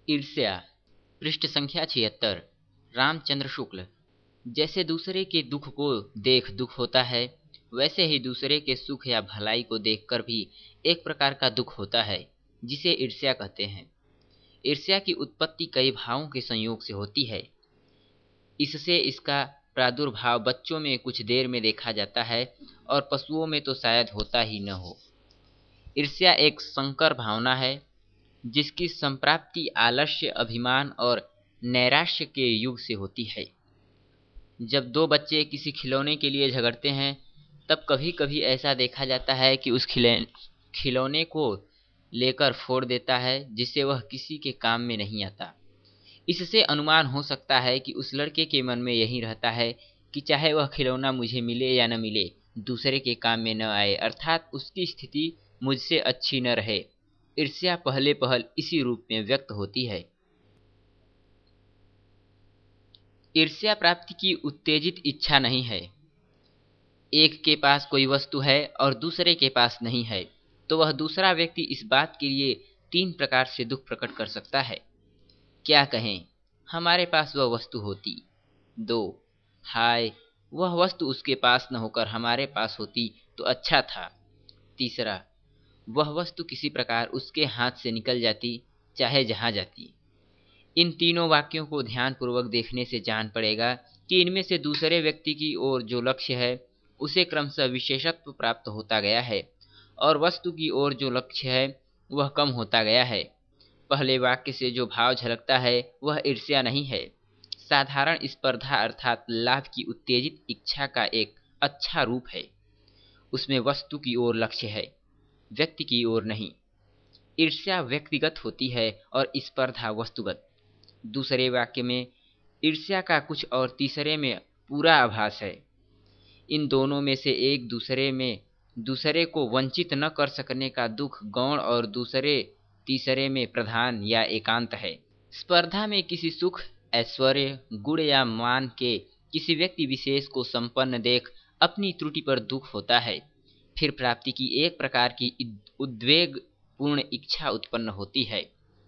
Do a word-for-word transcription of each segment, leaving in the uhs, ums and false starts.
ईर्ष्या। पृष्ठ संख्या छिहत्तर। रामचंद्र शुक्ल। जैसे दूसरे के दुख को देख दुख होता है, वैसे ही दूसरे के सुख या भलाई को देखकर भी एक प्रकार का दुख होता है, जिसे ईर्ष्या कहते हैं। ईर्ष्या की उत्पत्ति कई भावों के संयोग से होती है। इससे इसका प्रादुर्भाव बच्चों में कुछ देर में देखा जाता है और पशुओं में तो शायद होता ही न हो। ईर्ष्या एक संकर भावना है, जिसकी संप्राप्ति आलस्य, अभिमान और नैराश्य के युग से होती है। जब दो बच्चे किसी खिलौने के लिए झगड़ते हैं, तब कभी कभी ऐसा देखा जाता है कि उस खिलौने को लेकर फोड़ देता है, जिससे वह किसी के काम में नहीं आता। इससे अनुमान हो सकता है कि उस लड़के के मन में यही रहता है कि चाहे वह खिलौना मुझे मिले या न मिले, दूसरे के काम में न आए, अर्थात उसकी स्थिति मुझसे अच्छी न रहे। ईर्ष्या पहले पहल इसी रूप में व्यक्त होती है। ईर्ष्या प्राप्ति की उत्तेजित इच्छा नहीं है। एक के पास कोई वस्तु है और दूसरे के पास नहीं है, तो वह दूसरा व्यक्ति इस बात के लिए तीन प्रकार से दुख प्रकट कर सकता है। क्या कहें, हमारे पास वह वस्तु होती। दो, हाय, वह वस्तु उसके पास न होकर हमारे पास होती तो अच्छा था। तीसरा, वह वस्तु किसी प्रकार उसके हाथ से निकल जाती, चाहे जहां जाती। इन तीनों वाक्यों को ध्यानपूर्वक देखने से जान पड़ेगा कि इनमें से दूसरे व्यक्ति की ओर जो लक्ष्य है, उसे क्रमशः विशेषत्व प्राप्त होता गया है और वस्तु की ओर जो लक्ष्य है, वह कम होता गया है। पहले वाक्य से जो भाव झलकता है, वह ईर्ष्या नहीं है। साधारण स्पर्धा अर्थात लाभ की उत्तेजित इच्छा का एक अच्छा रूप है। उसमें वस्तु की ओर लक्ष्य है, व्यक्ति की ओर नहीं। ईर्ष्या व्यक्तिगत होती है और स्पर्धा वस्तुगत। दूसरे वाक्य में ईर्ष्या का कुछ और तीसरे में पूरा आभास है। इन दोनों में से एक दूसरे में दूसरे को वंचित न कर सकने का दुख गौण और दूसरे तीसरे में प्रधान या एकांत है। स्पर्धा में किसी सुख, ऐश्वर्य, गुण या मान के किसी व्यक्ति विशेष को संपन्न देख अपनी त्रुटि पर दुख होता है। फिर प्राप्ति की एक प्रकार की उद्वेग पूर्ण इच्छा उत्पन्न होती है,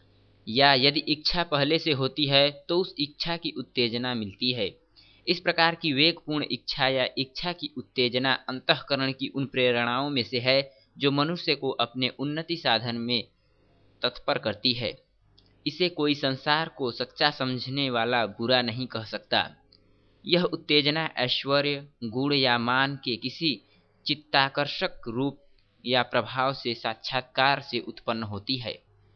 या यदि इच्छा पहले से होती है तो उस इच्छा की उत्तेजना मिलती है। इस प्रकार की वेगपूर्ण इच्छा या इच्छा की उत्तेजना अंतःकरण की उन प्रेरणाओं में से है जो मनुष्य को अपने उन्नति साधन में तत्पर करती है। इसे कोई संसार को सच्चा समझने वाला बुरा नहीं कह सकता। यह उत्तेजना ऐश्वर्य, गुण या मान के किसी चित्ताकर्षक रूप या प्रभाव से साक्षात्कार से उत्पन्न होती है।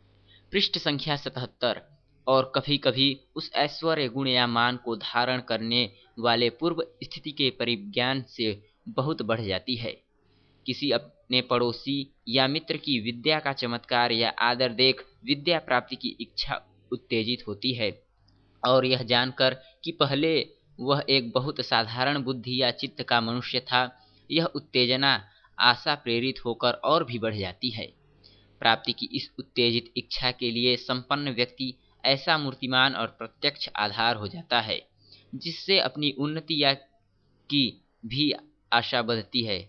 पृष्ठ संख्या सतहत्तर। और कभी कभी उस ऐश्वर्य, गुण या मान को धारण करने वाले पूर्व स्थिति के परिज्ञान से बहुत बढ़ जाती है। किसी अपने पड़ोसी या मित्र की विद्या का चमत्कार या आदर देख विद्या प्राप्ति की इच्छा उत्तेजित होती है, और यह जानकर कि पहले वह एक बहुत साधारण बुद्धि या चित्त का मनुष्य था, यह उत्तेजना आशा प्रेरित होकर और भी बढ़ जाती है। प्राप्ति की इस उत्तेजित इच्छा के लिए संपन्न व्यक्ति ऐसा मूर्तिमान और प्रत्यक्ष आधार हो जाता है, जिससे अपनी उन्नति या की भी आशा बढ़ती है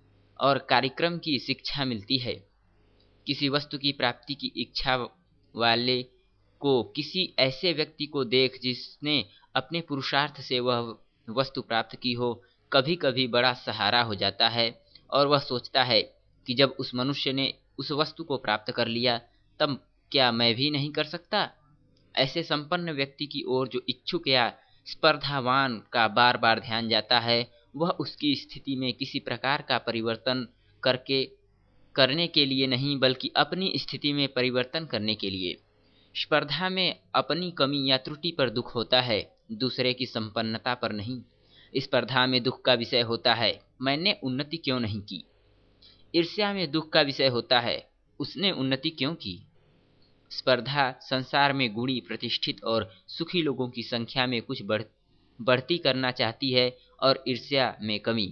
और कार्यक्रम की शिक्षा मिलती है। किसी वस्तु की प्राप्ति की इच्छा वाले को किसी ऐसे व्यक्ति को देख जिसने अपने पुरुषार्थ से वह वस्तु प्राप्त की हो, कभी कभी बड़ा सहारा हो जाता है और वह सोचता है कि जब उस मनुष्य ने उस वस्तु को प्राप्त कर लिया, तब क्या मैं भी नहीं कर सकता। ऐसे संपन्न व्यक्ति की ओर जो इच्छुक या स्पर्धावान का बार बार ध्यान जाता है, वह उसकी स्थिति में किसी प्रकार का परिवर्तन करके करने के लिए नहीं, बल्कि अपनी स्थिति में परिवर्तन करने के लिए। स्पर्धा में अपनी कमी या त्रुटि पर दुख होता है, दूसरे की संपन्नता पर नहीं। स्पर्धा में दुख का विषय होता है, मैंने उन्नति क्यों नहीं की। ईर्ष्या में दुख का विषय होता है, उसने उन्नति क्यों की। स्पर्धा संसार में गुणी, प्रतिष्ठित और सुखी लोगों की संख्या में कुछ बढ़ बढ़ती करना चाहती है और ईर्ष्या में कमी।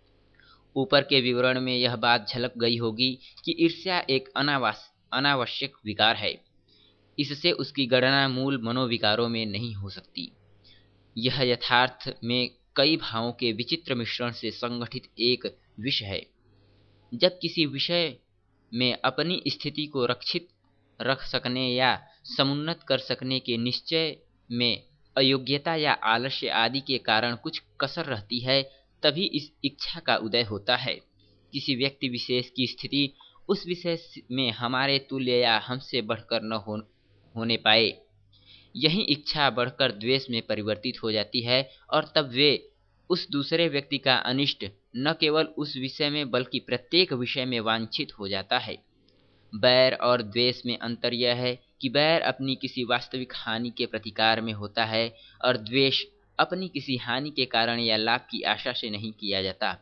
ऊपर के विवरण में यह बात झलक गई होगी कि ईर्ष्या एक अनावास अनावश्यक विकार है। इससे उसकी गणना मूल मनोविकारों में नहीं हो सकती। यह यथार्थ में कई भावों के विचित्र मिश्रण से संगठित एक विष है। जब किसी विषय में अपनी स्थिति को रक्षित रख सकने या समुन्नत कर सकने के निश्चय में अयोग्यता या आलस्य आदि के कारण कुछ कसर रहती है, तभी इस इच्छा का उदय होता है। किसी व्यक्ति विशेष की स्थिति उस विषय में हमारे तुल्य या हमसे बढ़कर न हो, होने पाए, यही इच्छा बढ़कर द्वेष में परिवर्तित हो जाती है, और तब वे उस दूसरे व्यक्ति का अनिष्ट न केवल उस विषय में बल्कि प्रत्येक विषय में वांछित हो जाता है। बैर और द्वेष में अंतर यह है कि बैर अपनी किसी वास्तविक हानि के प्रतिकार में होता है और द्वेष अपनी किसी हानि के कारण या लाभ की आशा से नहीं किया जाता।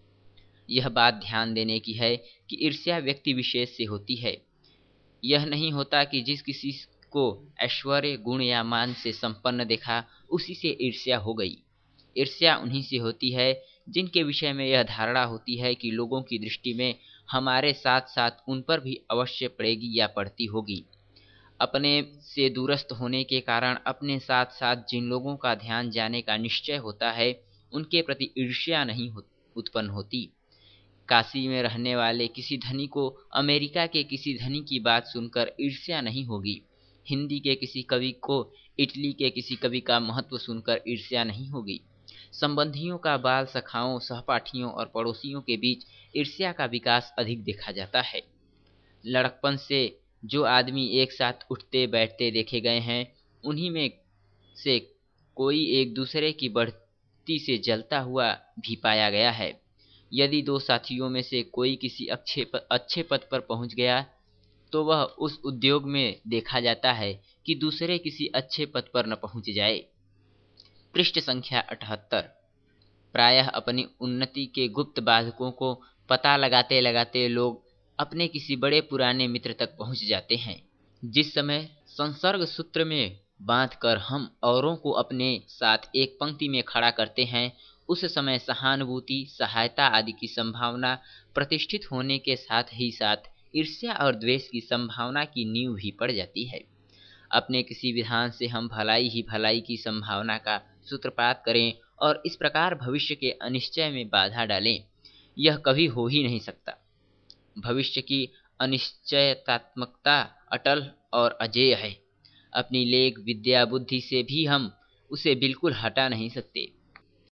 यह बात ध्यान देने की है कि ईर्ष्या व्यक्ति विशेष से होती है। यह नहीं होता कि जिस किसी को ऐश्वर्य, गुण या मान से संपन्न देखा उसी से ईर्ष्या हो गई। ईर्ष्या उन्हीं से होती है जिनके विषय में यह धारणा होती है कि लोगों की दृष्टि में हमारे साथ साथ उन पर भी अवश्य पड़ेगी या पड़ती होगी। अपने से दूरस्थ होने के कारण अपने साथ साथ जिन लोगों का ध्यान जाने का निश्चय होता है, उनके प्रति ईर्ष्या नहीं हो, उत्पन्न होती। काशी में रहने वाले किसी धनी को अमेरिका के किसी धनी की बात सुनकर ईर्ष्या नहीं होगी। हिंदी के किसी कवि को इटली के किसी कवि का महत्व सुनकर ईर्ष्या नहीं होगी। संबंधियों का बाल सखाओं, सहपाठियों और पड़ोसियों के बीच ईर्ष्या का विकास अधिक देखा जाता है। लड़कपन से जो आदमी एक साथ उठते बैठते देखे गए हैं, उन्हीं में से कोई एक दूसरे की बढ़ती से जलता हुआ भी पाया गया है। यदि दो साथियों में से कोई किसी अच्छे पद, अच्छे पद पर पहुंच गया, तो वह उस उद्योग में देखा जाता है कि दूसरे किसी अच्छे पद पर न पहुंच जाए। पृष्ठ संख्या अठहत्तर। प्रायः अपनी उन्नति के गुप्त बाधकों को पता लगाते लगाते लोग अपने किसी बड़े पुराने मित्र तक पहुंच जाते हैं। जिस समय संसर्ग सूत्र में बांधकर हम औरों को अपने साथ एक पंक्ति में खड़ा करते हैं, उस समय सहानुभूति, सहायता आदि की संभावना प्रतिष्ठित होने के साथ ही साथ ईर्ष्या और द्वेष की संभावना की नींव भी पड़ जाती है। अपने किसी विधान से हम भलाई ही भलाई की संभावना का सूत्रपात करें और इस प्रकार भविष्य के अनिश्चय में बाधा डालें, यह कभी हो ही नहीं सकता। भविष्य की अनिश्चयतात्मकता अटल और अजेय है। अपनी लेख, विद्या, बुद्धि से भी हम उसे बिल्कुल हटा नहीं सकते।